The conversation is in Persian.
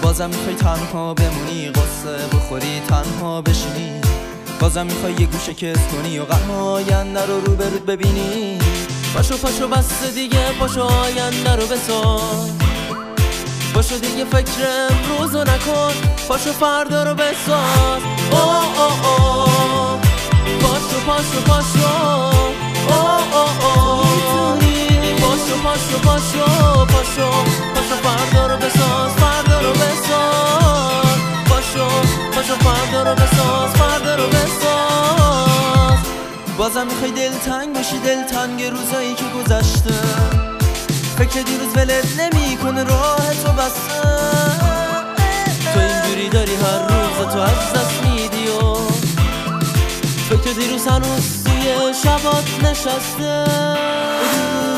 بازم میخوای تنها بمونی، قصه بخوری تنها بشینی، بازم میخوای یه گوشه کس کنی و غم آینده رو روبرود ببینی. پاشو پاشو بس دیگه، پاشو آینده رو بساز، پاشو دیگه فکر امروزو نکن، پاشو فردا رو بساز. اوه اوه اوه پاشو پاشو پاشو، اوه اوه اوه پاشو پاشو پاشو پاشو پاشو فردا رو بساز، فردا رو بساز. پاشو پاشو فردا رو بساز، فردا رو بساز. بازم میخوای دلتنگ باشی، دلتنگ روزایی که گذشته، فکر دیروز ولت نمی کنه، راه تو بسته. تو اینجوری داری هر روز تو از دست میدی و فکر دیروز هنوز توی شبات نشسته.